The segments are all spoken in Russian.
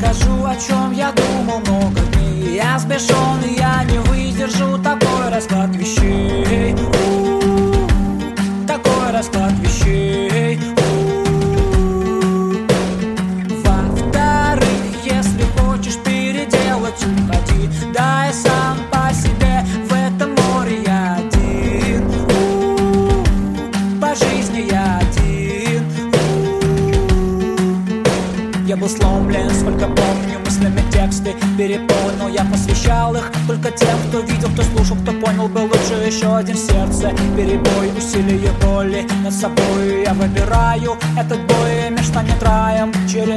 расскажу, о чем я думал много дней. Я сбешен, и я не выдержу такой расклад вещей. Такой расклад вещей. Во-вторых, если хочешь переделать, уходи. Да, я сам по себе в этом море я один. По жизни я один. Я был сломлен, сколько помню, мыслями тексты переполнил. Я посвящал их только тем, кто видел, кто слушал, кто понял. Был лучше еще один в сердце перебой, усилие боли над собой. Я выбираю этот бой, мир станет раем через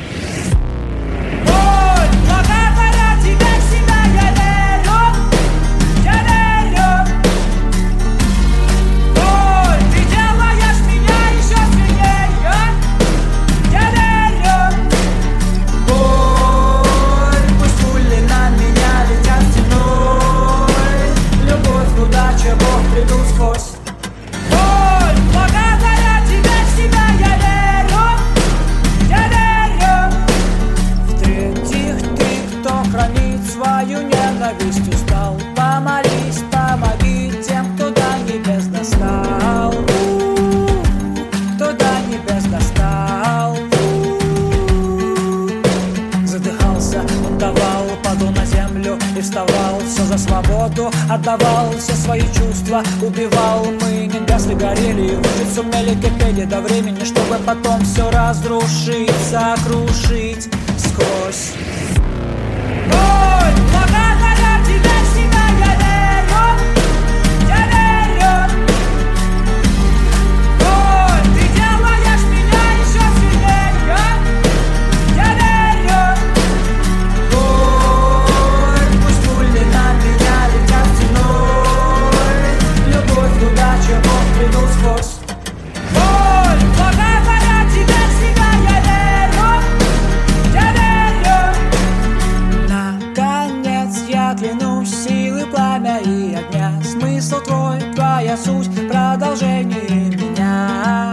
боль. Благодаря тебе в себя я верю, я верю. Боль, ты делаешь меня еще сильнее, я верю. Боль, пусть пули на меня летят стеной. Любовь, удача, Бог придут сквозь. Боль, благодаря тебе в себя я верю, я верю. В-третьих, ты, кто хранит свою ненависть, устал. Помолись, помоги тем, кто до небес достал. Кто до небес достал. Задыхался, он давал, падал на землю и вставал. Все за свободу отдавал, все свои чувства убивал. Мы не гасли, горели, выжить сумели, кипели до времени, чтобы потом все разрушить, сокрушить сквозь. Боль, благодаря тебе в себя я верю, я верю. Боль, ты делаешь меня еще сильнее, я верю. Боль, пусть пули на меня летят стеной. Любовь, удача, Бог придут сквозь. Боль, благодаря тебе в себя я верю, я верю. Наконец я клянусь, силы пламя и огня. Смысл твой, твоя суть, продолжение меня.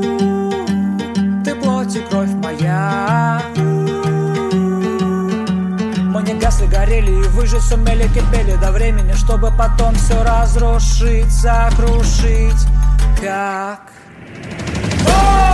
Ты плоть и кровь моя. Мы не гасли, горели и выжить сумели, кипели до времени, чтобы потом все разрушить, сокрушить. Как?